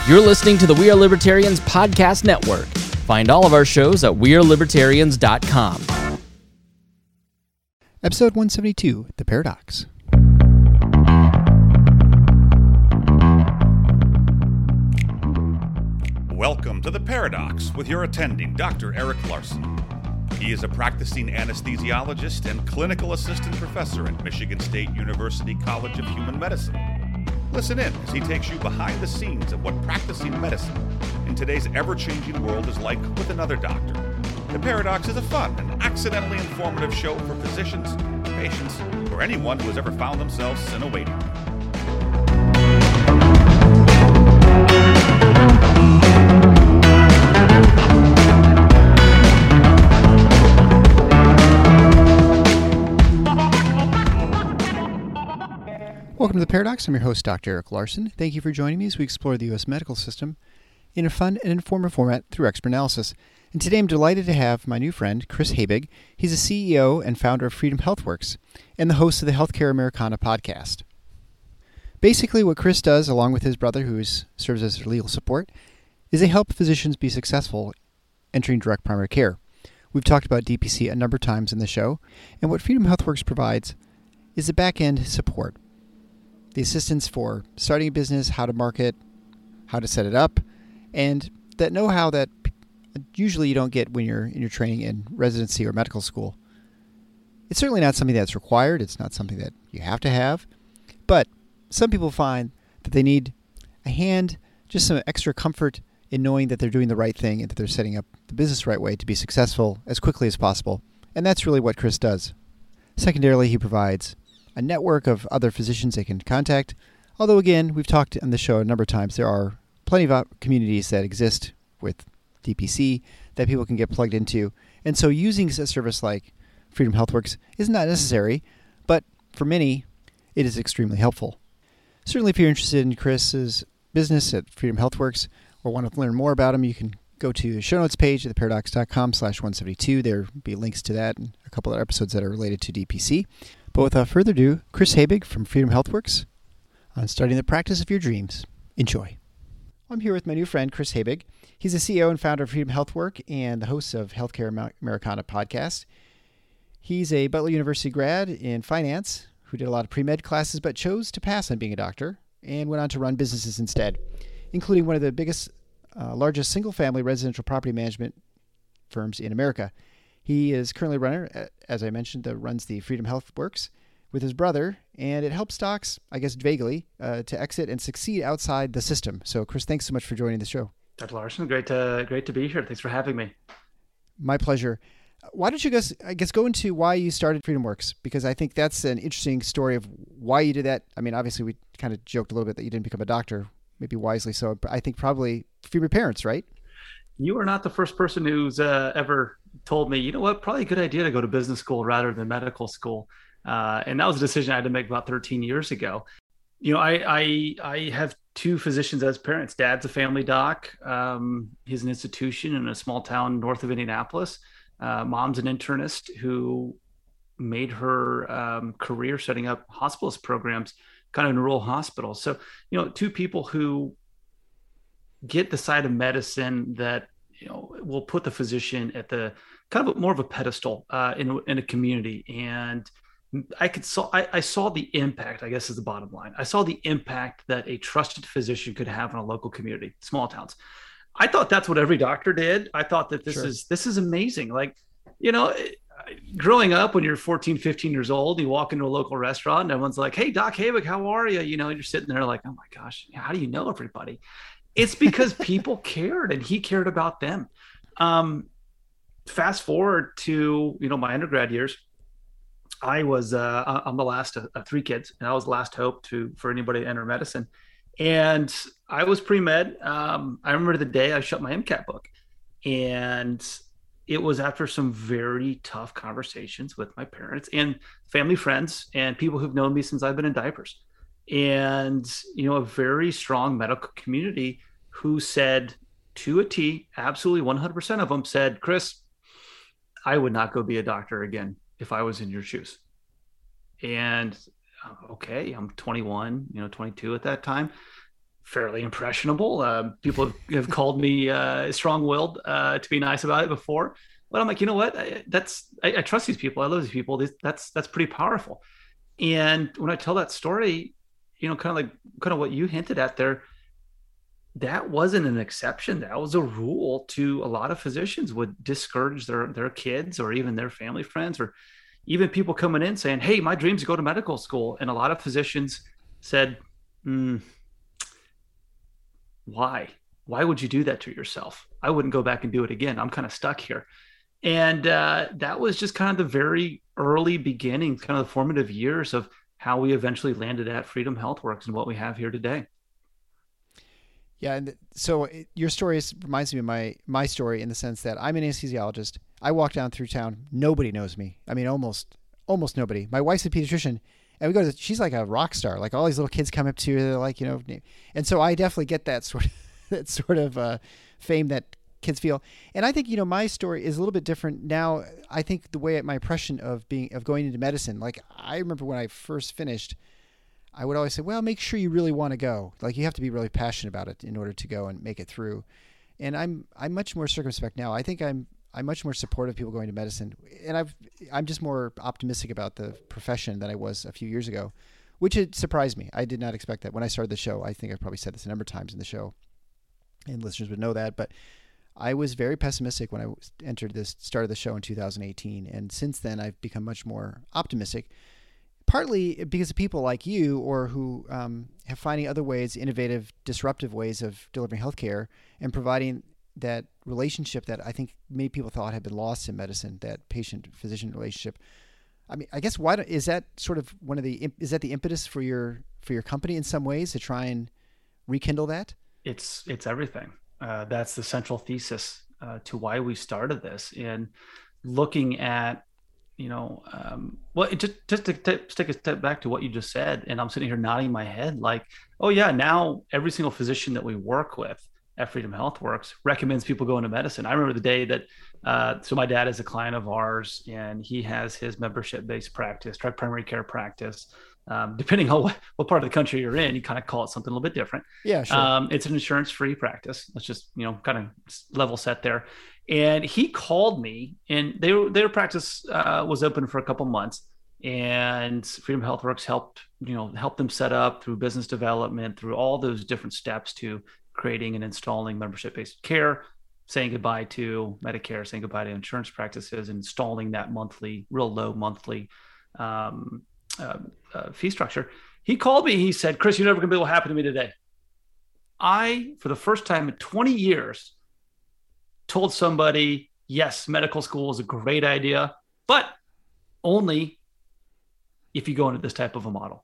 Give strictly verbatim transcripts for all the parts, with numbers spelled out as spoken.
You're listening to the We Are Libertarians Podcast Network. Find all of our shows at we are libertarians dot com. Episode one seventy-two, The Paradox. Welcome to The Paradox with your attending, Doctor Eric Larson. He is a practicing anesthesiologist and clinical assistant professor at Michigan State University College of Human Medicine. Listen in as he takes you behind the scenes of what practicing medicine in today's ever-changing world is like with another doctor. The Paradox is a fun and accidentally informative show for physicians, patients, or anyone who has ever found themselves in a waiting room. Welcome to The Paradox. I'm your host, Doctor Eric Larson. Thank you for joining me as we explore the U S medical system in a fun and informative format through expert analysis. And today I'm delighted to have my new friend, Chris Habig. He's a C E O and founder of Freedom HealthWorks and the host of the Healthcare Americana podcast. Basically, what Chris does, along with his brother, who is, serves as their legal support, is they help physicians be successful entering direct primary care. We've talked about D P C a number of times in the show, and what Freedom HealthWorks provides is the back-end support. The assistance for starting a business, how to market, how to set it up, and that know-how that usually you don't get when you're in your training in residency or medical school. It's certainly not something that's required. It's not something that you have to have. But some people find that they need a hand, just some extra comfort in knowing that they're doing the right thing and that they're setting up the business the right way to be successful as quickly as possible. And that's really what Chris does. Secondarily, he provides a network of other physicians they can contact. Although, again, we've talked on the show a number of times, there are plenty of communities that exist with D P C that people can get plugged into. And so using a service like Freedom HealthWorks is not necessary, but for many, it is extremely helpful. Certainly, if you're interested in Chris's business at Freedom HealthWorks or want to learn more about him, you can go to the show notes page at theparadox.com slash 172. There will be links to that and a couple of episodes that are related to D P C. But without further ado, Chris Habig from Freedom HealthWorks on starting the practice of your dreams. Enjoy. I'm here with my new friend, Chris Habig. He's the C E O and founder of Freedom HealthWorks and the host of Healthcare Americana podcast. He's a Butler University grad in finance who did a lot of pre-med classes but chose to pass on being a doctor and went on to run businesses instead, including one of the biggest, uh, largest single-family residential property management firms in America. He is currently a runner, as I mentioned, that runs the Freedom HealthWorks with his brother, and it helps docs, I guess vaguely, uh, to exit and succeed outside the system. So, Chris, thanks so much for joining the show. Doctor Larson, great to great to be here. Thanks for having me. My pleasure. Why don't you guys, I guess, go into why you started FreedomWorks? Because I think that's an interesting story of why you did that. I mean, obviously, we kind of joked a little bit that you didn't become a doctor, maybe wisely so, but I think probably for your parents, right? You are not the first person who's uh, ever told me, you know what, probably a good idea to go to business school rather than medical school. Uh, and that was a decision I had to make about thirteen years ago. You know, I I, I have two physicians as parents. Dad's a family doc. Um, he's an institution in a small town north of Indianapolis. Uh, mom's an internist who made her um, career setting up hospitalist programs kind of in rural hospitals. So, you know, two people who get the side of medicine that, you know, will put the physician at the kind of more of a pedestal uh, in, a, in a community. And I could saw, I, I saw the impact, I guess is the bottom line. I saw the impact that a trusted physician could have in a local community, small towns. I thought that's what every doctor did. I thought that this sure. is, this is amazing. Like, you know, growing up when you're fourteen, fifteen years old, you walk into a local restaurant and everyone's like, hey, Doc Habig, how are you? You know, you're sitting there like, oh my gosh, how do you know everybody? It's because people cared and he cared about them. Um, fast forward to, you know, my undergrad years, I was, uh, I'm the last of, of three kids, and I was the last hope to, for anybody to enter medicine. And I was pre-med. Um, I remember the day I shut my MCAT book, and it was after some very tough conversations with my parents and family friends and people who've known me since I've been in diapers. And, you know, a very strong medical community who said to a T, absolutely one hundred percent of them said, Chris, I would not go be a doctor again if I was in your shoes. And okay, I'm twenty-one, you know, twenty-two at that time. fairly impressionable. Uh, people have called me uh, strong-willed uh, to be nice about it before, but I'm like, you know what? I, that's I, I trust these people. I love these people. This, that's that's pretty powerful. And when I tell that story, you know, kind of like kind of what you hinted at there, that wasn't an exception. That was a rule. To a lot of physicians would discourage their their kids or even their family friends or even people coming in saying, "Hey, my dream's to go to medical school." And a lot of physicians said, mm, why? Why would you do that to yourself? I wouldn't go back and do it again. I'm kind of stuck here. And uh, that was just kind of the very early beginnings, kind of the formative years of how we eventually landed at Freedom HealthWorks and what we have here today. Yeah. And so it, your story is, reminds me of my, my story in the sense that I'm an anesthesiologist. I walk down through town. Nobody knows me. I mean, almost, almost nobody. My wife's a pediatrician. And we go to, she's like a rock star. Like all these little kids come up to her, they're like, you know, and so I definitely get that sort of, that sort of uh, fame that kids feel. And I think, you know, my story is a little bit different now. I think the way my impression of being, of going into medicine, like I remember when I first finished, I would always say, well, make sure you really want to go. Like you have to be really passionate about it in order to go and make it through. And I'm, I'm much more circumspect now. I think I'm, I'm much more supportive of people going to medicine, and I've, I'm just more optimistic about the profession than I was a few years ago, which it surprised me. I did not expect that when I started the show. I think I probably said this a number of times in the show, and listeners would know that, but I was very pessimistic when I entered this, started the show in two thousand eighteen. And since then I've become much more optimistic, partly because of people like you or who um, have finding other ways, innovative, disruptive ways of delivering healthcare and providing that relationship that I think many people thought had been lost in medicine, that patient-physician relationship. I mean, I guess why don't, is that sort of one of the, is that the impetus for your, for your company in some ways to try and rekindle that? It's, it's everything. Uh, that's the central thesis uh, to why we started this, and looking at, you know, um, well, it just, just to t- take a step back to what you just said. And I'm sitting here nodding my head like, oh yeah, now every single physician that we work with at Freedom HealthWorks recommends people go into medicine. I remember the day that, uh, so my dad is a client of ours, and he has his membership-based practice, primary care practice. Um, depending on what, what part of the country you're in, you kind of call it something a little bit different. Yeah, sure. Um, it's an insurance-free practice. Let's just, you know, kind of level set there. And he called me, and they, their practice uh, was open for a couple months, and Freedom HealthWorks helped, you know, help them set up through business development, through all those different steps to creating and installing membership-based care, saying goodbye to Medicare, saying goodbye to insurance practices, installing that monthly, real low monthly um, uh, uh, fee structure. He called me. He said, "Chris, you're never going to be able to happen to me today." I, for the first time in twenty years, told somebody, yes, medical school is a great idea, but only if you go into this type of a model.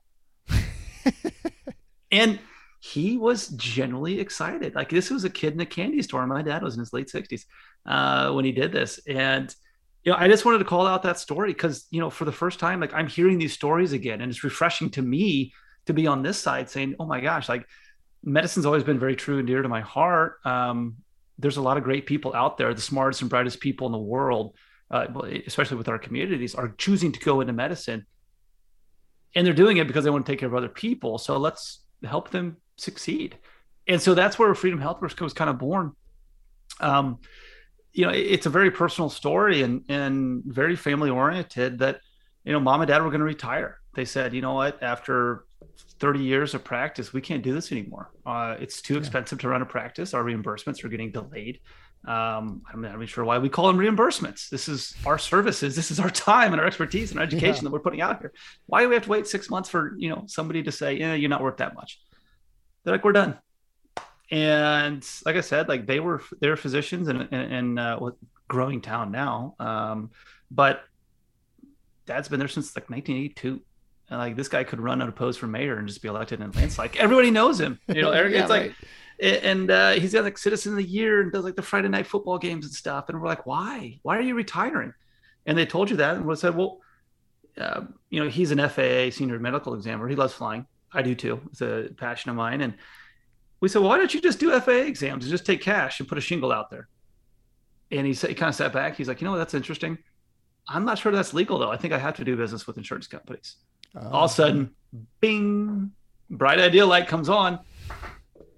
And he was genuinely excited. Like, this was a kid in a candy store. My dad was in his late sixties uh, when he did this. And, you know, I just wanted to call out that story because, you know, for the first time, like, I'm hearing these stories again, and it's refreshing to me to be on this side saying, oh my gosh, like, medicine's always been very true and dear to my heart. Um, there's a lot of great people out there. The smartest and brightest people in the world, uh, especially with our communities, are choosing to go into medicine, and they're doing it because they want to take care of other people. So let's help them succeed. And so that's where Freedom HealthWorks was kind of born. Um, you know, it's a very personal story and, and very family oriented that, you know, mom and dad were going to retire. They said, you know what, after thirty years of practice, we can't do this anymore. Uh, it's too expensive yeah. to run a practice. Our reimbursements are getting delayed. Um, I'm not even sure why we call them reimbursements. This is our services. This is our time and our expertise and our education yeah. that we're putting out here. Why do we have to wait six months for, you know, somebody to say, yeah, you're not worth that much? They're like, we're done. And like I said, like they were, they're physicians in, in, in uh, a growing town now. Um, but dad's been there since like nineteen eighty-two. And like, this guy could run unopposed for mayor and just be elected in a landslide. Like, everybody knows him, you know, Eric, yeah, it's right. like, and uh, he's got like Citizen of the Year and does like the Friday night football games and stuff. And we're like, why, why are you retiring? And they told you that. And we said, well, uh, you know, he's an F A A senior medical examiner. He loves flying. I do too. It's a passion of mine. And we said, well, why don't you just do F A A exams and just take cash and put a shingle out there? And he said, he kind of sat back. He's like, you know, that's interesting. I'm not sure that's legal though. I think I have to do business with insurance companies. Uh, All of a sudden, bing, bright idea light comes on.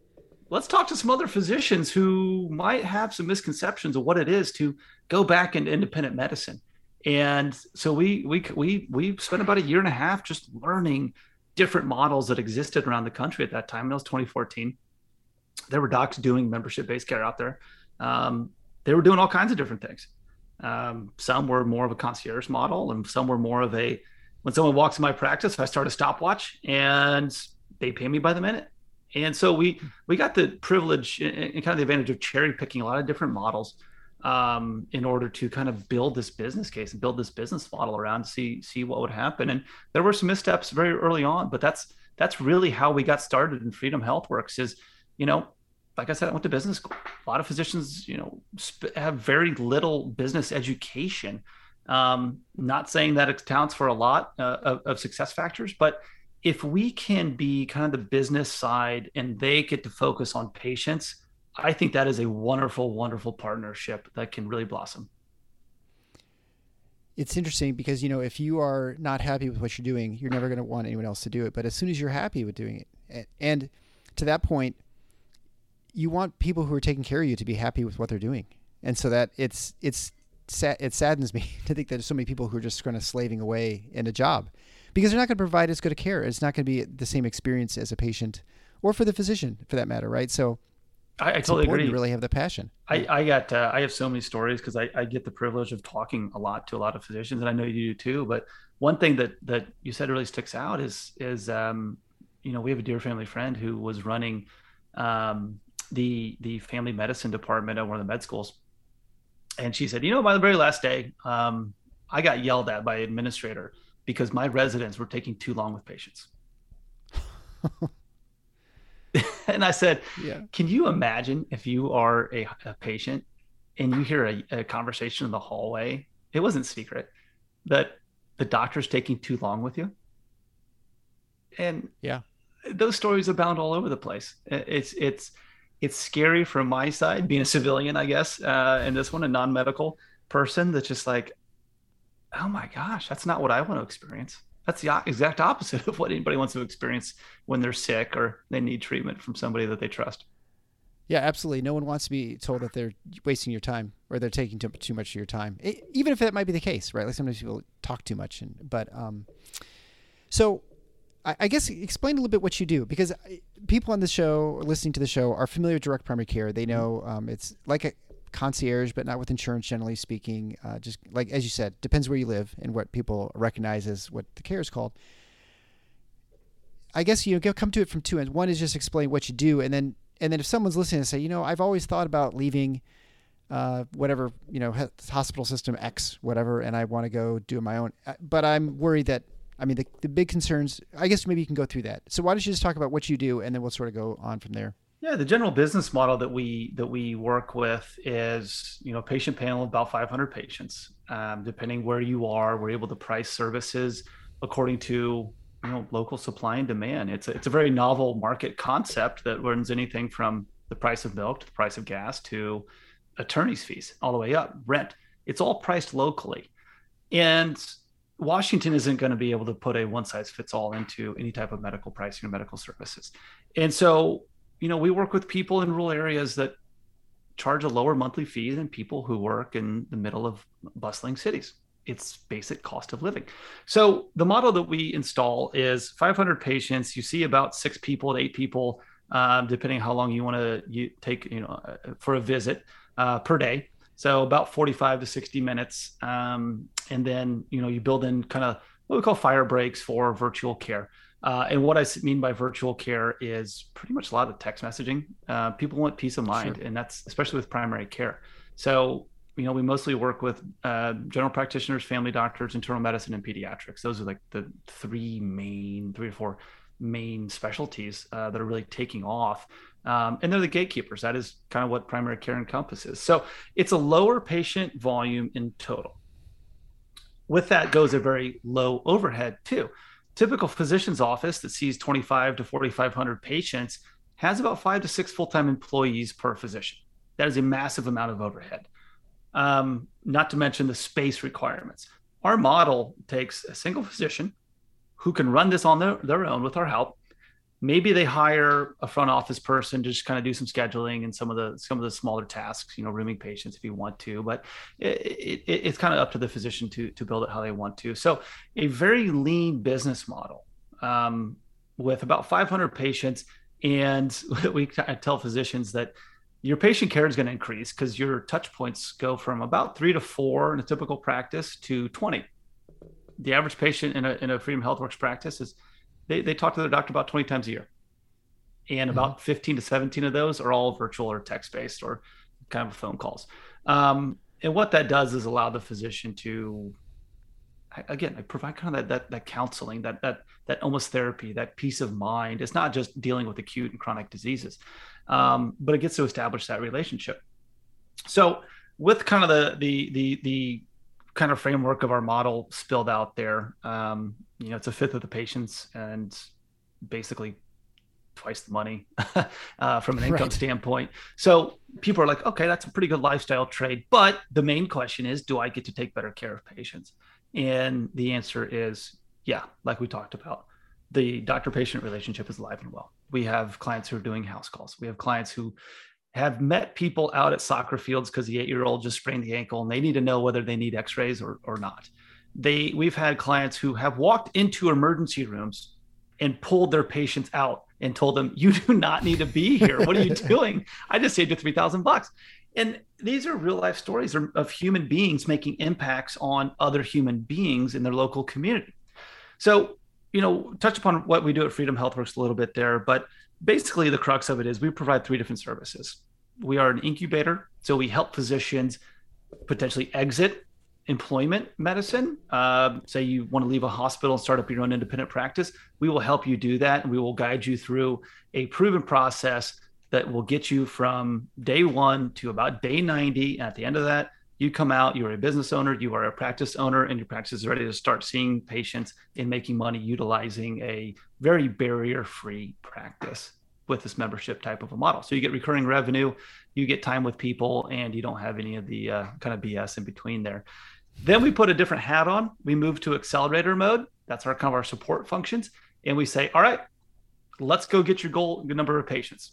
let's talk to some other physicians who might have some misconceptions of what it is to go back into independent medicine. And so we we we we spent about a year and a half just learning different models that existed around the country at that time. It was twenty fourteen. There were docs doing membership-based care out there. Um, they were doing all kinds of different things. Um, some were more of a concierge model, and some were more of a, when someone walks in my practice, I start a stopwatch and they pay me by the minute. And so we we got the privilege and kind of the advantage of cherry picking a lot of different models um, in order to kind of build this business case and build this business model around to see see what would happen. And there were some missteps very early on, but that's that's really how we got started in Freedom HealthWorks. Is, you know, like I said, I went to business school. A lot of physicians, you know, sp- have very little business education. Um, not saying that it accounts for a lot uh, of, of success factors, but if we can be kind of the business side and they get to focus on patients, I think that is a wonderful, wonderful partnership that can really blossom. It's interesting because, you know, if you are not happy with what you're doing, you're never going to want anyone else to do it. But as soon as you're happy with doing it, and to that point, you want people who are taking care of you to be happy with what they're doing. And so that it's, it's, it saddens me to think that there's so many people who are just kind of slaving away in a job because they're not going to provide as good a care. It's not going to be the same experience as a patient or for the physician for that matter. Right. So I, I totally agree. You really have the passion. I, I got, uh, I have so many stories because I, I get the privilege of talking a lot to a lot of physicians, and I know you do too. But one thing that, that you said really sticks out is, is, um, you know, we have a dear family friend who was running, um, the, the family medicine department at one of the med schools. And she said, you know, by the very last day, um, I got yelled at by an administrator because my residents were taking too long with patients. And I said, yeah. Can you imagine if you are a, a patient and you hear a, a conversation in the hallway? It wasn't secret that the doctor's taking too long with you. And yeah, those stories abound all over the place. It's, it's, it's scary from my side, being a civilian, I guess. Uh, and this one, a non-medical person that's just like, oh my gosh, that's not what I want to experience. That's the exact opposite of what anybody wants to experience when they're sick or they need treatment from somebody that they trust. Yeah, absolutely. No one wants to be told that they're wasting your time or they're taking too, too much of your time, it, even if that might be the case, right? Like sometimes people talk too much. And, but um, so I, I guess explain a little bit what you do, because people on the show or listening to the show are familiar with direct primary care. They know um, it's like a concierge, but not with insurance, generally speaking. Uh, just like, as you said, depends where you live and what people recognize as what the care is called. I guess, you know, come to it from two ends. One is just explain what you do. And then, and then if someone's listening and say, you know, I've always thought about leaving uh, whatever, you know, hospital system X, whatever, and I want to go do my own, but I'm worried that, I mean, the, the big concerns, I guess maybe you can go through that. So why don't you just talk about what you do and then we'll sort of go on from there. Yeah, the general business model that we that we work with is, you know, patient panel of about five hundred patients. Um, depending where you are, we're able to price services according to, you know, local supply and demand. It's a, it's a very novel market concept that runs anything from the price of milk to the price of gas to attorney's fees, all the way up, rent. It's all priced locally. And Washington isn't going to be able to put a one size fits all into any type of medical pricing or medical services. And so, you know, we work with people in rural areas that charge a lower monthly fee than people who work in the middle of bustling cities. It's basic cost of living. So the model that we install is five hundred patients. You see about six people to eight people, um, depending how long you want to you take, you know, for a visit uh, per day. So about forty-five to sixty minutes. Um, and then, you know, you build in kind of what we call fire breaks for virtual care. Uh, and what I mean by virtual care is pretty much a lot of text messaging. Uh, people want peace of mind, sure. And that's especially with primary care. So, you know, we mostly work with uh, general practitioners, family doctors, internal medicine, and pediatrics. Those are like the three main, three or four main specialties uh, that are really taking off. Um, and they're the gatekeepers. That is kind of what primary care encompasses. So it's a lower patient volume in total. With that goes a very low overhead too. Typical physician's office that sees twenty-five to forty-five hundred patients has about five to six full-time employees per physician. That is a massive amount of overhead. Um, not to mention the space requirements. Our model takes a single physician who can run this on their, their own with our help, Maybe they hire a front office person to just kind of do some scheduling and some of the some of the smaller tasks, you know, rooming patients if you want to. But it, it, it's kind of up to the physician to to build it how they want to. So a very lean business model um, with about five hundred patients, and we tell physicians that your patient care is going to increase because your touch points go from about three to four in a typical practice to twenty. The average patient in a in a Freedom HealthWorks practice is They, they talk to their doctor about twenty times a year. And about mm-hmm. fifteen to seventeen of those are all virtual or text-based or kind of phone calls. Um, and what that does is allow the physician to, again, I provide kind of that, that, that counseling, that, that, that almost therapy, that peace of mind. It's not just dealing with acute and chronic diseases, um, but it gets to establish that relationship. So with kind of the, the, the, the kind of framework of our model spilled out there, um, you know, it's a fifth of the patients and basically twice the money uh, from an income right. standpoint. So people are like, okay, that's a pretty good lifestyle trade. But the main question is, do I get to take better care of patients? And the answer is, yeah, like we talked about. The doctor-patient relationship is alive and well. We have clients who are doing house calls. We have clients who have met people out at soccer fields because the eight-year-old just sprained the ankle and they need to know whether they need x-rays or, or not. They, we've had clients who have walked into emergency rooms and pulled their patients out and told them, you do not need to be here. What are you doing? I just saved you three thousand bucks. And these are real life stories of human beings making impacts on other human beings in their local community. So, you know, touch upon what we do at Freedom HealthWorks a little bit there, but basically the crux of it is we provide three different services. We are an incubator. So we help physicians potentially exit employment medicine. Uh, say you want to leave a hospital and start up your own independent practice. We will help you do that. And we will guide you through a proven process that will get you from day one to about day ninety. And at the end of that, you come out, you're a business owner, you are a practice owner, and your practice is ready to start seeing patients and making money utilizing a very barrier-free practice with this membership type of a model. So you get recurring revenue, you get time with people, and you don't have any of the uh, kind of B S in between there. Then we put a different hat on. We move to accelerator mode. That's our kind of our support functions. And we say, all right, let's go get your goal number of patients.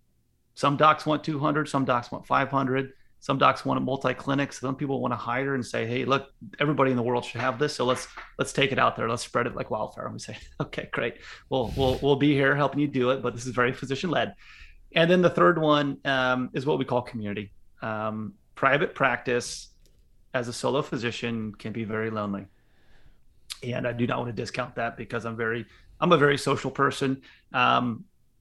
Some docs want two hundred, some docs want five hundred. Some docs want a multi-clinic. Some people want to hire and say, hey, look, everybody in the world should have this. So let's let's take it out there. Let's spread it like wildfire. And we say, okay, great. We'll we'll we'll be here helping you do it, but this is very physician-led. And then the third one um, is what we call community. Um, private practice as a solo physician can be very lonely. And I do not want to discount that because I'm very, I'm a very social person. Um,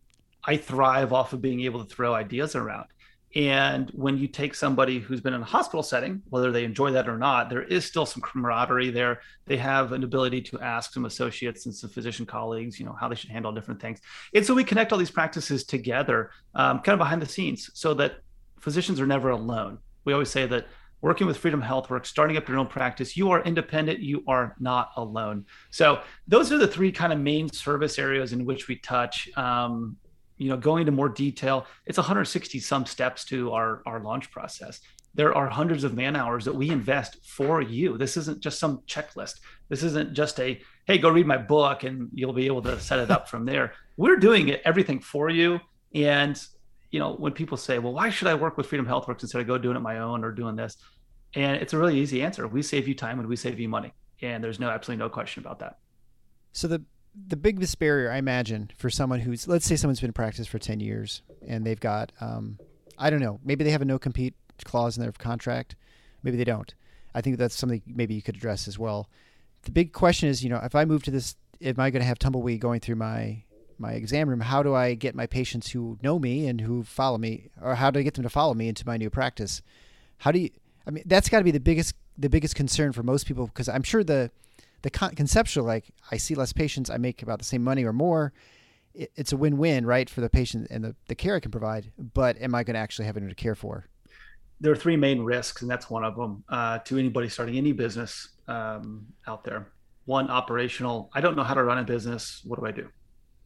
I thrive off of being able to throw ideas around. And when you take somebody who's been in a hospital setting, whether they enjoy that or not, there is still some camaraderie there. They have an ability to ask some associates and some physician colleagues, you know, how they should handle different things. And so we connect all these practices together, um, kind of behind the scenes, so that physicians are never alone. We always say that working with Freedom HealthWorks, starting up your own practice, you are independent, you are not alone. So those are the three kind of main service areas in which we touch. Um, you know, going into more detail, it's one hundred sixty some steps to our, our launch process. There are hundreds of man hours that we invest for you. This isn't just some checklist. This isn't just a, hey, go read my book and you'll be able to set it up from there. We're doing it, everything for you. And, you know, when people say, well, why should I work with Freedom HealthWorks instead of go doing it my own or doing this? And it's a really easy answer. We save you time and we save you money. And there's no, absolutely no question about that. So the the biggest barrier, I imagine, for someone who's, let's say someone's been in practice for ten years and they've got, um, I don't know, maybe they have a no compete clause in their contract. Maybe they don't. I think that's something maybe you could address as well. The big question is, you know, if I move to this, am I going to have tumbleweed going through my, my exam room? How do I get my patients who know me and who follow me, or how do I get them to follow me into my new practice? How do you, I mean, that's got to be the biggest, the biggest concern for most people, because I'm sure the, the con- conceptual, like, I see less patients, I make about the same money or more. It, it's a win-win, right, for the patient and the, the care I can provide. But am I going to actually have anyone to care for? There are three main risks, and that's one of them uh, to anybody starting any business um, out there. One, operational. I don't know how to run a business. What do I do?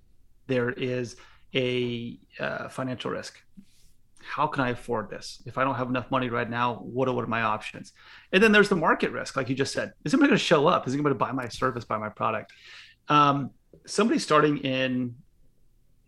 There is a uh, financial risk. How can I afford this? If I don't have enough money right now, what are, what are my options? And then there's the market risk, like you just said. Is anybody going to show up? Is anybody going to buy my service, buy my product? Um, somebody starting in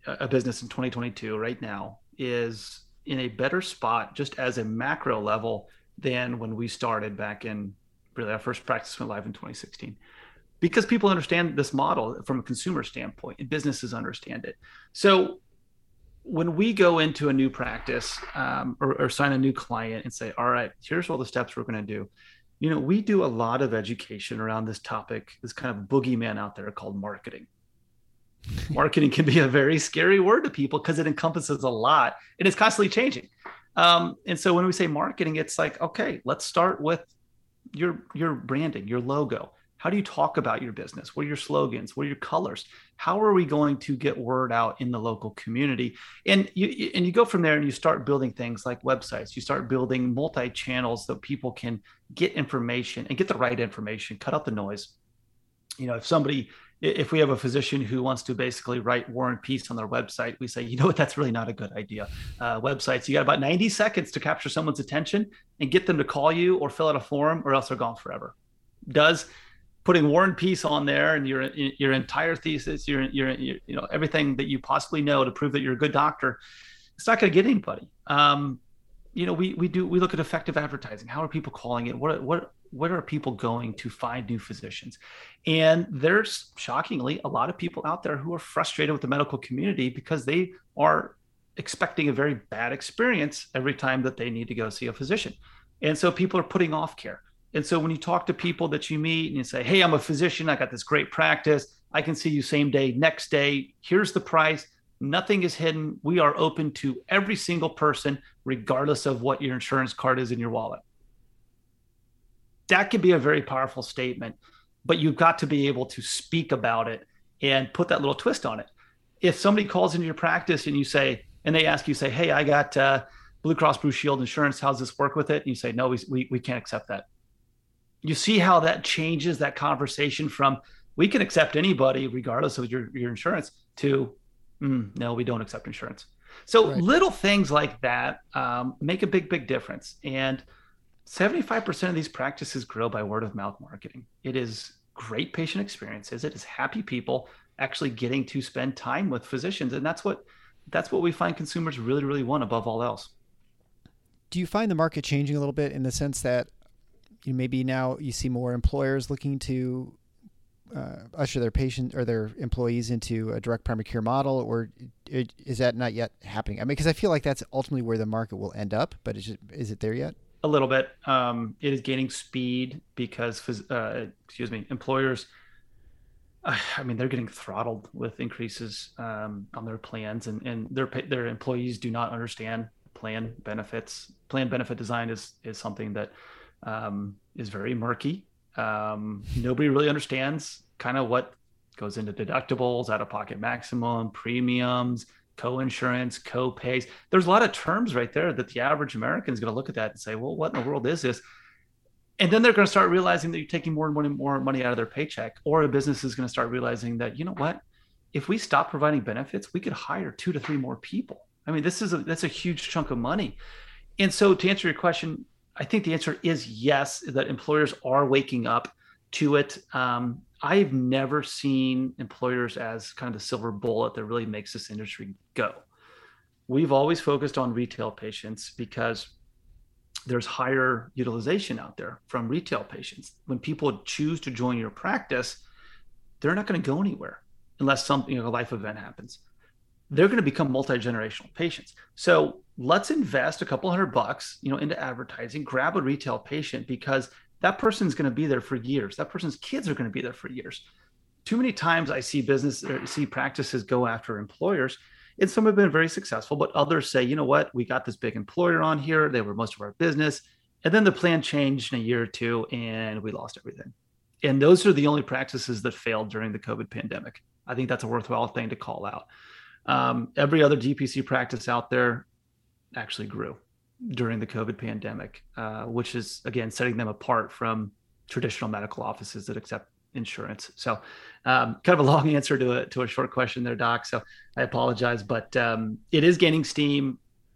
a business in twenty twenty-two right now is in a better spot just as a macro level than when we started back in really our first practice went live in twenty sixteen. Because people understand this model from a consumer standpoint and businesses understand it. So when we go into a new practice um, or, or sign a new client and say, all right, here's all the steps we're going to do. You know, we do a lot of education around this topic, this kind of boogeyman out there called marketing. Marketing can be a very scary word to people because it encompasses a lot and it's constantly changing. Um, and so when we say marketing, it's like, okay, let's start with your, your branding, your logo. How do you talk about your business? What are your slogans? What are your colors? How are we going to get word out in the local community? And you and you go from there and you start building things like websites. You start building multi-channels so people can get information and get the right information, cut out the noise. You know, if somebody, if we have a physician who wants to basically write War and Peace on their website, we say, you know what, that's really not a good idea. Uh, websites, you got about ninety seconds to capture someone's attention and get them to call you or fill out a form or else they're gone forever. Does putting War and Peace on there and your your entire thesis, your, your your you know everything that you possibly know to prove that you're a good doctor, it's not going to get anybody. Um, you know, we we do we look at effective advertising. How are people calling it? What what what are people going to find new physicians? And there's shockingly a lot of people out there who are frustrated with the medical community because they are expecting a very bad experience every time that they need to go see a physician, and so people are putting off care. And so when you talk to people that you meet and you say, hey, I'm a physician, I got this great practice, I can see you same day, next day, here's the price, nothing is hidden. We are open to every single person, regardless of what your insurance card is in your wallet. That can be a very powerful statement, but you've got to be able to speak about it and put that little twist on it. If somebody calls into your practice and you say, and they ask you, say, hey, I got uh, Blue Cross Blue Shield insurance, how's this work with it? And you say, no, we, we, we can't accept that. You see how that changes that conversation from we can accept anybody regardless of your, your insurance to mm, no, we don't accept insurance. So right. Little things like that um, make a big, big difference. And seventy-five percent of these practices grow by word of mouth marketing. It is great patient experiences. It is happy people actually getting to spend time with physicians. And that's what that's what we find consumers really, really want above all else. Do you find the market changing a little bit in the sense that you know, maybe now you see more employers looking to uh, usher their patient or their employees into a direct primary care model, or it, is that not yet happening? I mean, because I feel like that's ultimately where the market will end up, but is it, is it there yet? A little bit. Um, it is gaining speed because, uh, excuse me, employers, uh, I mean, they're getting throttled with increases um, on their plans, and, and their their employees do not understand plan benefits. Plan benefit design is is something that um, is very murky. Um, nobody really understands kind of what goes into deductibles, out-of-pocket maximum, premiums, co-insurance, co-pays. There's a lot of terms right there that the average American is going to look at that and say, well, what in the world is this? And then they're going to start realizing that you're taking more and more, more money out of their paycheck, or a business is going to start realizing that, you know what, if we stop providing benefits, we could hire two to three more people. I mean, this is a, that's a huge chunk of money. And so to answer your question, I think the answer is yes, that employers are waking up to it. Um, I've never seen employers as kind of the silver bullet that really makes this industry go. We've always focused on retail patients because there's higher utilization out there from retail patients. When people choose to join your practice, they're not going to go anywhere unless something, you know, a life event happens. They're going to become multi-generational patients. So let's invest a couple hundred bucks, you know, into advertising, grab a retail patient, because that person's going to be there for years. That person's kids are going to be there for years. Too many times I see business or see practices go after employers, and some have been very successful, but others say, you know what, we got this big employer on here. They were most of our business. And then the plan changed in a year or two and we lost everything. And those are the only practices that failed during the COVID pandemic. I think that's a worthwhile thing to call out. Um, every other D P C practice out there actually grew during the COVID pandemic, uh, which is, again, setting them apart from traditional medical offices that accept insurance. So um, kind of a long answer to a, to a short question there, Doc. So I apologize, but um, it is gaining steam.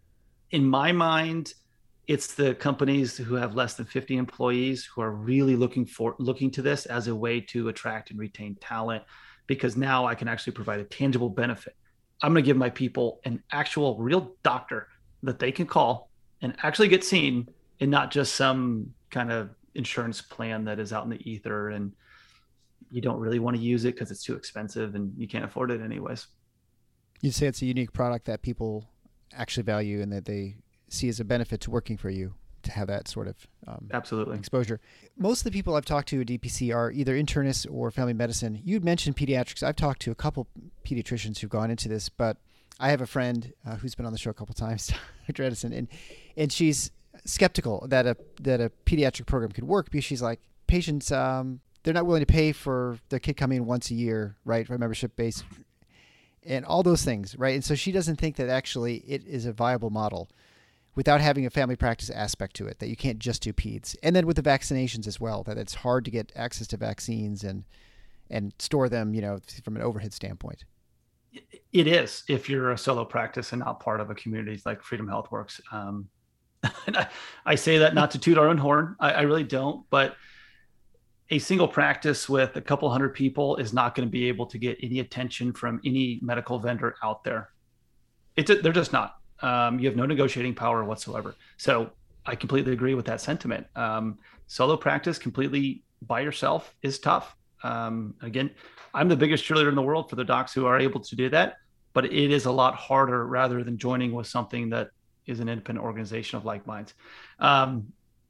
In my mind, it's the companies who have less than fifty employees who are really looking for looking to this as a way to attract and retain talent, because now I can actually provide a tangible benefit. I'm going to give my people an actual real doctor that they can call and actually get seen, and not just some kind of insurance plan that is out in the ether and you don't really want to use it because it's too expensive and you can't afford it anyways. You'd say it's a unique product that people actually value and that they see as a benefit to working for you, to have that sort of um, absolutely exposure. Most of the people I've talked to at D P C are either internists or family medicine. You'd mentioned pediatrics. I've talked to a couple pediatricians who've gone into this, but I have a friend uh, who's been on the show a couple times, Doctor Edison, and and she's skeptical that a that a pediatric program could work because she's like, patients, um, they're not willing to pay for their kid coming in once a year, right, for membership base, and all those things, right? And so she doesn't think that actually it is a viable model without having a family practice aspect to it, that you can't just do peds. And then with the vaccinations as well, that it's hard to get access to vaccines and and store them, you know, from an overhead standpoint. It is, if you're a solo practice and not part of a community like Freedom Health Works. Um, and I, I say that not to toot our own horn. I, I really don't, but a single practice with a couple hundred people is not going to be able to get any attention from any medical vendor out there. It's they're just not. Um, you have no negotiating power whatsoever. So I completely agree with that sentiment. Um, solo practice completely by yourself is tough. Um, again, I'm the biggest cheerleader in the world for the docs who are able to do that, but it is a lot harder rather than joining with something that is an independent organization of like minds. Um,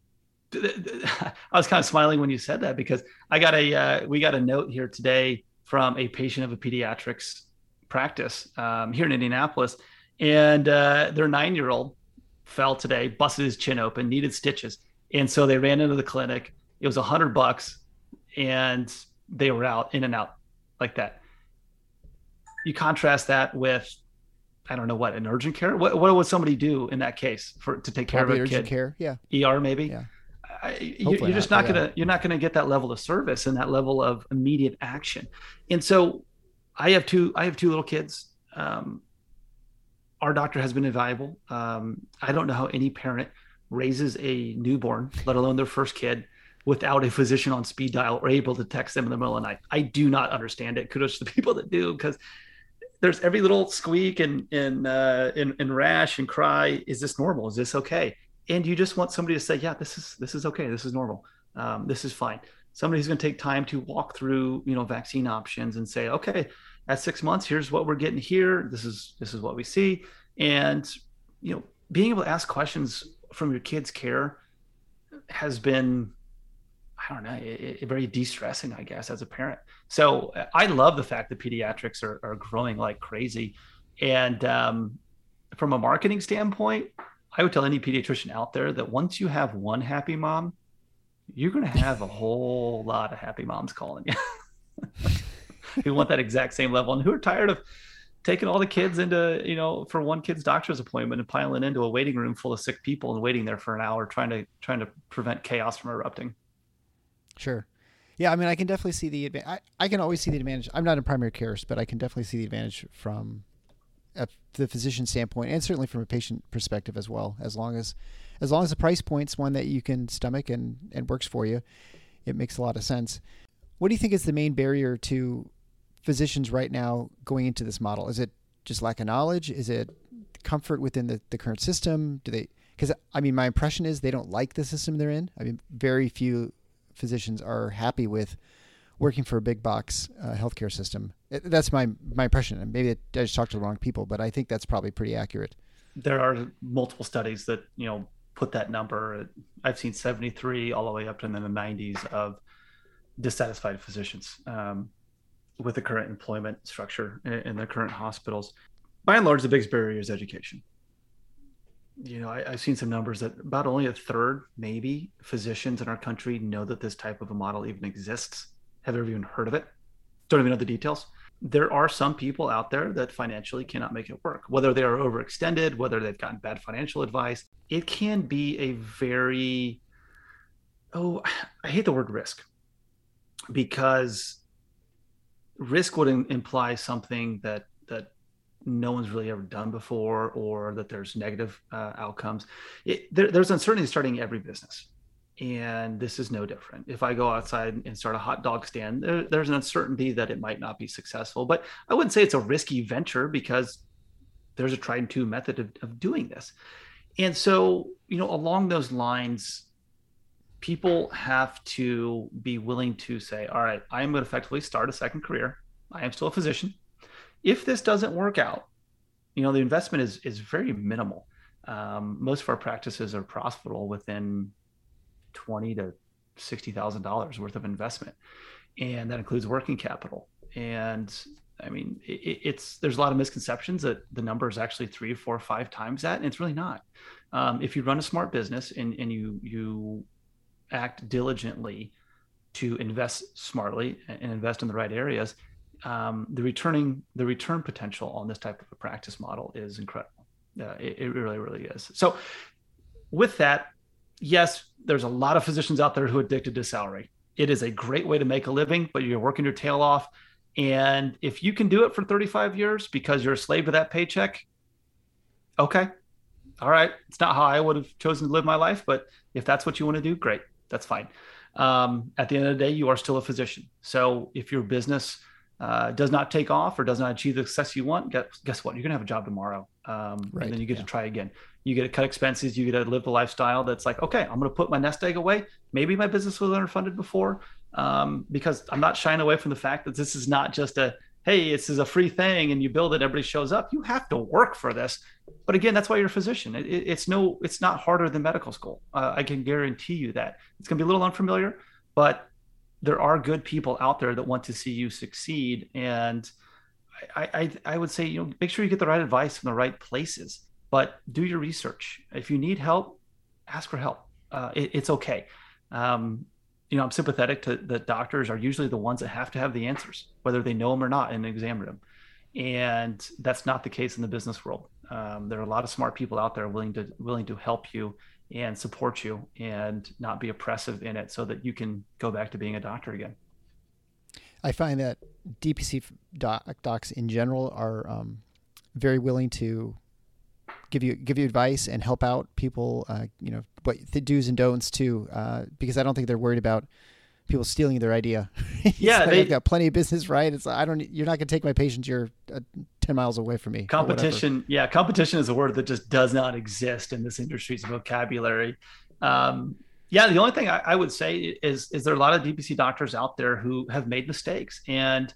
I was kind of smiling when you said that because I got a, uh, we got a note here today from a patient of a pediatrics practice um, here in Indianapolis. And uh, their nine-year-old fell today, busted his chin open, needed stitches. And so they ran into the clinic. It was a hundred bucks and they were out, in and out like that. You contrast that with, I don't know what, an urgent care? What, what would somebody do in that case for to take care Probably of a urgent kid? care, yeah. E R maybe? Yeah. I, you, you're just not, not gonna, you're not gonna get that level of service and that level of immediate action. And so I have two, I have two little kids. Um, Our doctor has been invaluable. Um, I don't know how any parent raises a newborn, let alone their first kid, without a physician on speed dial or able to text them in the middle of the night. I do not understand it. Kudos to the people that do, because there's every little squeak and and, uh, and and rash and cry. Is this normal? Is this okay? And you just want somebody to say, yeah, this is this is okay. This is normal. Um, this is fine. Somebody who's going to take time to walk through, you know, vaccine options and say, okay, at six months, here's what we're getting here. This is this is what we see. And, you know, being able to ask questions from your kid's care has been, I don't know, it, it very de-stressing, I guess, as a parent. So I love the fact that pediatrics are, are growing like crazy. And um, from a marketing standpoint, I would tell any pediatrician out there that once you have one happy mom, you're going to have a whole lot of happy moms calling you who want that exact same level and who are tired of taking all the kids into, you know, for one kid's doctor's appointment and piling into a waiting room full of sick people and waiting there for an hour, trying to, trying to prevent chaos from erupting. Sure. Yeah. I mean, I can definitely see the advantage. I, I can always see the advantage. I'm not in primary care, but I can definitely see the advantage from a, the physician standpoint and certainly from a patient perspective as well. As long as, as long as the price point's one that you can stomach and, and works for you, it makes a lot of sense. What do you think is the main barrier to physicians right now going into this model? Is it just lack of knowledge? Is it comfort within the, the current system? Do they, because I mean, my impression is they don't like the system they're in. I mean, very few physicians are happy with working for a big box uh, healthcare system. It, that's my, my impression. And maybe I just talked to the wrong people, but I think that's probably pretty accurate. There are multiple studies that, you know, put that number. I've seen seventy-three all the way up to the nineties of dissatisfied physicians. Um, with the current employment structure in the current hospitals. By and large, the biggest barrier is education. You know, I, I've seen some numbers that about only a third, maybe, physicians in our country know that this type of a model even exists, have ever even heard of it, don't even know the details. There are some people out there that financially cannot make it work, whether they are overextended, whether they've gotten bad financial advice. It can be a very, oh, I hate the word risk, because risk would imply something that that no one's really ever done before, or that there's negative uh, outcomes. It, there, there's uncertainty starting every business. And this is no different. If I go outside and start a hot dog stand, there, there's an uncertainty that it might not be successful. But I wouldn't say it's a risky venture because there's a tried and true method of, of doing this. And so, you know, along those lines, people have to be willing to say, all right, I'm going to effectively start a second career. I am still a physician. If this doesn't work out, you know, the investment is is very minimal. Um, most of our practices are profitable within twenty to sixty thousand dollars worth of investment, and that includes working capital. And I mean, it, it's there's a lot of misconceptions that the number is actually three, four, five times that, and it's really not. Um, if you run a smart business and and you you act diligently to invest smartly and invest in the right areas, um, the returning the return potential on this type of a practice model is incredible. Uh, it, it really, really is. So, with that, yes, there's a lot of physicians out there who are addicted to salary. It is a great way to make a living, but you're working your tail off. And if you can do it for thirty-five years because you're a slave to that paycheck, okay. All right. It's not how I would have chosen to live my life, but if that's what you want to do, great. That's fine. Um, at the end of the day, you are still a physician. So if your business uh, does not take off or does not achieve the success you want, guess, guess what? You're going to have a job tomorrow. Um, right. And then you get yeah. to try again. You get to cut expenses. You get to live a lifestyle that's like, okay, I'm going to put my nest egg away. Maybe my business was underfunded before, um, because I'm not shying away from the fact that this is not just a, hey, this is a free thing and you build it, everybody shows up. You have to work for this. But again, that's why you're a physician. It, it, it's no, it's not harder than medical school. Uh, I can guarantee you that. It's going to be a little unfamiliar, but there are good people out there that want to see you succeed. And I, I, I would say, you know, make sure you get the right advice from the right places, but do your research. If you need help, ask for help. Uh, it, it's okay. Um, you know, I'm sympathetic to the doctors are usually the ones that have to have the answers, whether they know them or not in an exam room. And that's not the case in the business world. Um, there are a lot of smart people out there willing to willing to help you and support you and not be oppressive in it so that you can go back to being a doctor again. I find that D P C doc, docs in general are um, very willing to give you give you advice and help out people, uh, you know, what the do's and don'ts too, uh, because I don't think they're worried about people stealing their idea. Yeah, like they, I've got plenty of business, right? It's like, I don't. You're not going to take my patients. You're uh, ten miles away from me. Competition, yeah, competition is a word that just does not exist in this industry's vocabulary. Um, yeah, the only thing I, I would say is is there are a lot of D P C doctors out there who have made mistakes, and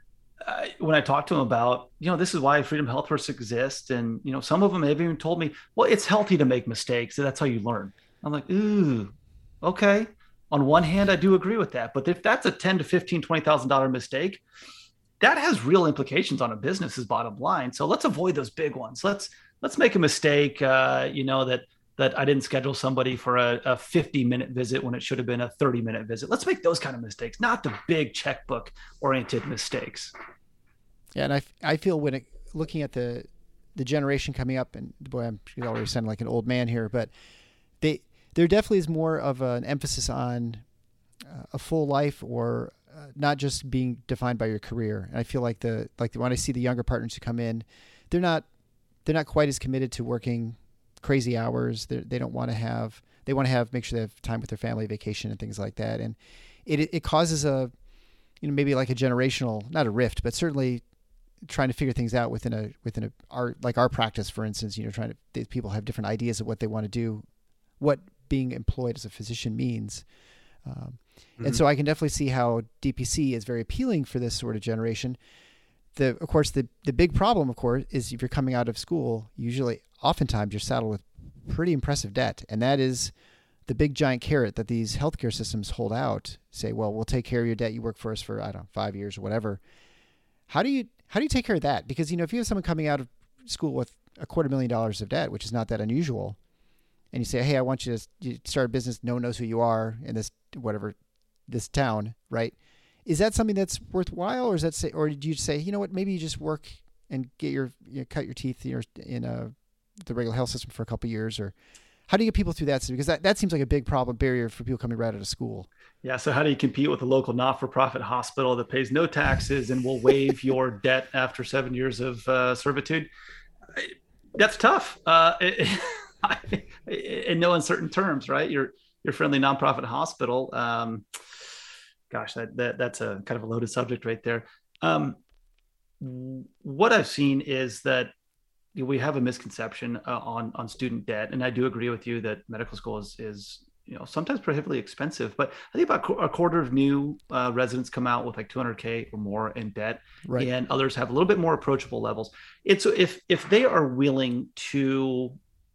uh, when I talk to them about, you know, this is why Freedom Health First exists, and you know, some of them have even told me, well, it's healthy to make mistakes. So that's how you learn. I'm like, ooh, okay. On one hand, I do agree with that, but if that's a ten to fifteen, twenty thousand dollar mistake, that has real implications on a business's bottom line. So let's avoid those big ones. Let's let's make a mistake, uh, you know, that that I didn't schedule somebody for a, a fifty minute visit when it should have been a thirty minute visit. Let's make those kind of mistakes, not the big checkbook oriented mistakes. Yeah, and I, I feel when it, looking at the the generation coming up, and boy, I'm already sounding like an old man here, but they. There definitely is more of an emphasis on uh, a full life, or uh, not just being defined by your career. And I feel like the like the, when I see the younger partners who come in, they're not they're not quite as committed to working crazy hours. They're, they don't want to have they want to have make sure they have time with their family, vacation, and things like that. And it it causes a you know maybe like a generational, not a rift, but certainly trying to figure things out within a within a our like our practice, for instance. You know, trying to they, people have different ideas of what they want to do, what being employed as a physician means. Um, mm-hmm. And so I can definitely see how D P C is very appealing for this sort of generation. The, of course, the, the big problem, of course, is if you're coming out of school, usually, oftentimes you're saddled with pretty impressive debt. And that is the big giant carrot that these healthcare systems hold out. Say, well, we'll take care of your debt. You work for us for, I don't know, five years or whatever. How do you, how do you take care of that? Because, you know, if you have someone coming out of school with a quarter million dollars of debt, which is not that unusual, and you say, hey, I want you to you start a business. No one knows who you are in this, whatever, this town, right? Is that something that's worthwhile, or is that say, or do you say, you know what, maybe you just work and get your, you know, cut your teeth in, in a, the regular health system for a couple of years, or how do you get people through that? Because that, that seems like a big problem barrier for people coming right out of school. Yeah. So how do you compete with a local not-for-profit hospital that pays no taxes and will waive your debt after seven years of uh, servitude? That's tough. Uh, it, in no uncertain terms, right? You're your friendly nonprofit hospital, um, gosh, that, that that's a kind of a loaded subject right there. Um, what I've seen is that we have a misconception uh, on on student debt, and I do agree with you that medical school is is you know sometimes prohibitively expensive. But I think about a quarter of new uh, residents come out with like two hundred K or more in debt, right. And others have a little bit more approachable levels. It's if if they are willing to,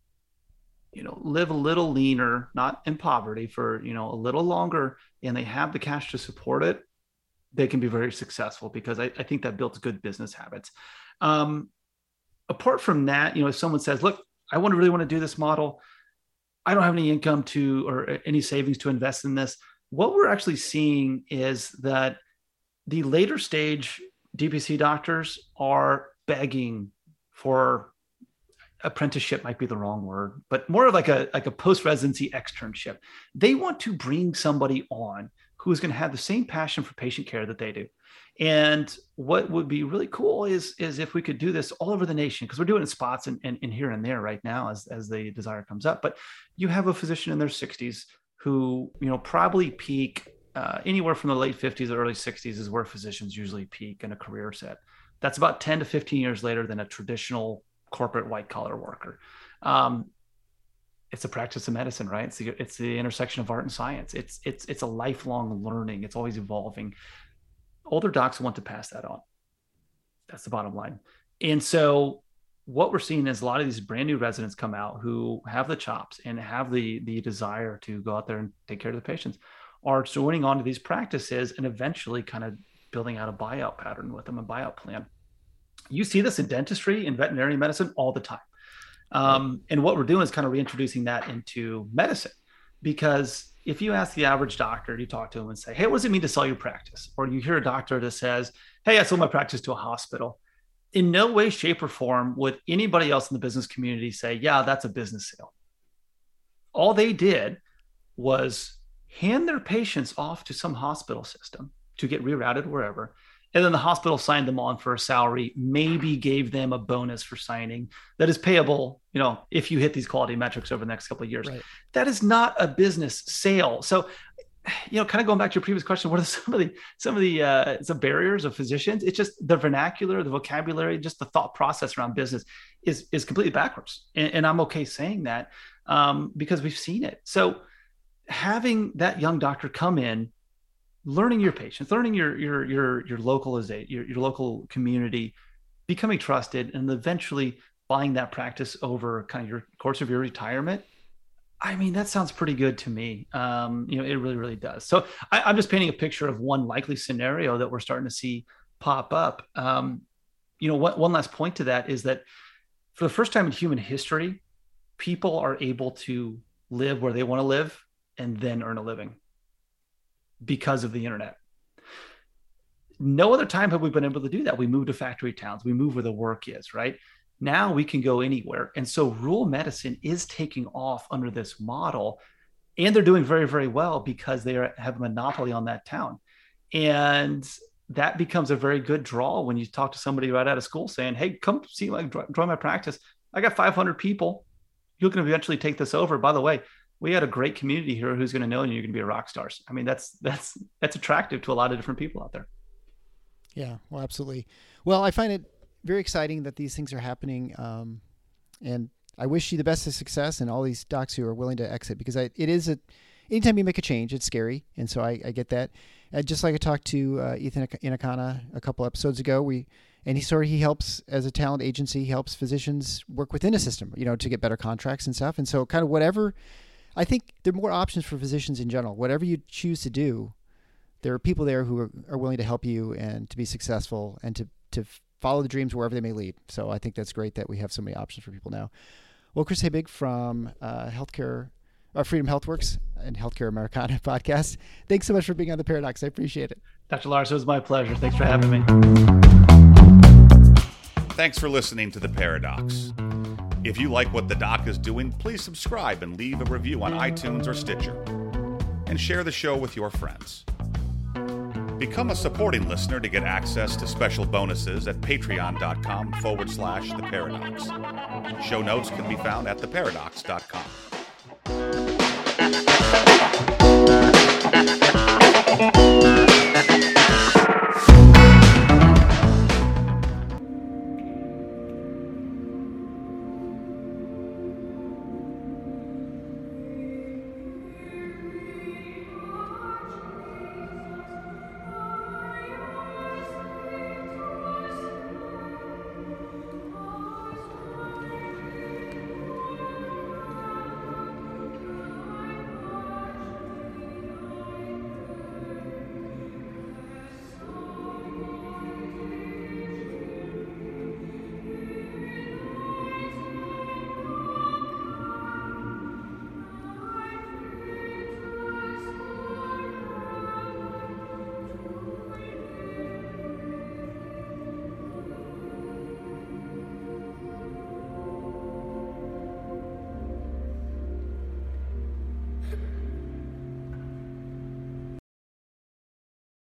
you know, live a little leaner, not in poverty for you know a little longer, and they have the cash to support it, they can be very successful because I, I think that builds good business habits. Um, Apart from that, you know, if someone says, look, I want to really want to do this model, I don't have any income to or any savings to invest in this. What we're actually seeing is that the later stage D P C doctors are begging for apprenticeship, might be the wrong word, but more of like a, like a post-residency externship. They want to bring somebody on who's going to have the same passion for patient care that they do. And what would be really cool is, is if we could do this all over the nation, because we're doing it in spots and, and, and here and there right now as, as the desire comes up. But you have a physician in their sixties who, you know, probably peak uh, anywhere from the late fifties or early sixties is where physicians usually peak in a career set. That's about ten to fifteen years later than a traditional corporate white collar worker. Um, it's a practice of medicine, right? It's the, it's the intersection of art and science. It's, it's, it's a lifelong learning. It's always evolving. Older docs want to pass that on. That's the bottom line. And so what we're seeing is a lot of these brand new residents come out who have the chops and have the, the desire to go out there and take care of the patients, are joining onto these practices and eventually kind of building out a buyout pattern with them, a buyout plan. You see this in dentistry and veterinary medicine all the time. Um, and what we're doing is kind of reintroducing that into medicine, because if you ask the average doctor, you talk to him and say, hey, what does it mean to sell your practice? Or you hear a doctor that says, hey, I sold my practice to a hospital. In no way, shape, or form would anybody else in the business community say, yeah, that's a business sale. All they did was hand their patients off to some hospital system to get rerouted wherever. And then the hospital signed them on for a salary, maybe gave them a bonus for signing that is payable, you know, if you hit these quality metrics over the next couple of years. Right. That is not a business sale. So, you know, kind of going back to your previous question, what are some of the some of the uh, some barriers of physicians? It's just the vernacular, the vocabulary, just the thought process around business is is completely backwards. And, and I'm okay saying that um, because we've seen it. So having that young doctor come in, learning your patients, learning your your your your localization, your your local community, becoming trusted, and eventually buying that practice over kind of your course of your retirement. I mean, that sounds pretty good to me. Um, you know, it really, really does. So I, I'm just painting a picture of one likely scenario that we're starting to see pop up. Um, you know, what, one last point to that is that for the first time in human history, people are able to live where they want to live and then earn a living because of the internet. No other time have we been able to do that. We move to factory towns. We move where the work is, right? Now we can go anywhere. And so rural medicine is taking off under this model, and they're doing very, very well because they are, have a monopoly on that town. And that becomes a very good draw when you talk to somebody right out of school saying, hey, come see my, join my practice. I got five hundred people. You're going to eventually take this over. By the way, we had a great community here who's going to know you. You're going to be a rock stars. I mean, that's, that's, that's attractive to a lot of different people out there. Yeah, well, absolutely. Well, I find it very exciting that these things are happening. Um, and I wish you the best of success and all these docs who are willing to exit, because I, it is a, anytime you make a change, it's scary. And so I, I get that. And just like I talked to uh, Ethan Inakana a couple episodes ago, we, and he sort of, he helps as a talent agency, he helps physicians work within a system, you know, to get better contracts and stuff. And so kind of whatever, I think there are more options for physicians in general. Whatever you choose to do, there are people there who are, are willing to help you and to be successful and to, to follow the dreams wherever they may lead. So I think that's great that we have so many options for people now. Well, Chris Habig from uh, Healthcare, uh, Freedom HealthWorks and Healthcare Americana podcast. Thanks so much for being on The Paradox. I appreciate it. Doctor Lars, it was my pleasure. Thanks for having me. Thanks for listening to The Paradox. If you like what the doc is doing, please subscribe and leave a review on iTunes or Stitcher. And share the show with your friends. Become a supporting listener to get access to special bonuses at patreon.com forward slash The Paradox. Show notes can be found at the paradox dot com.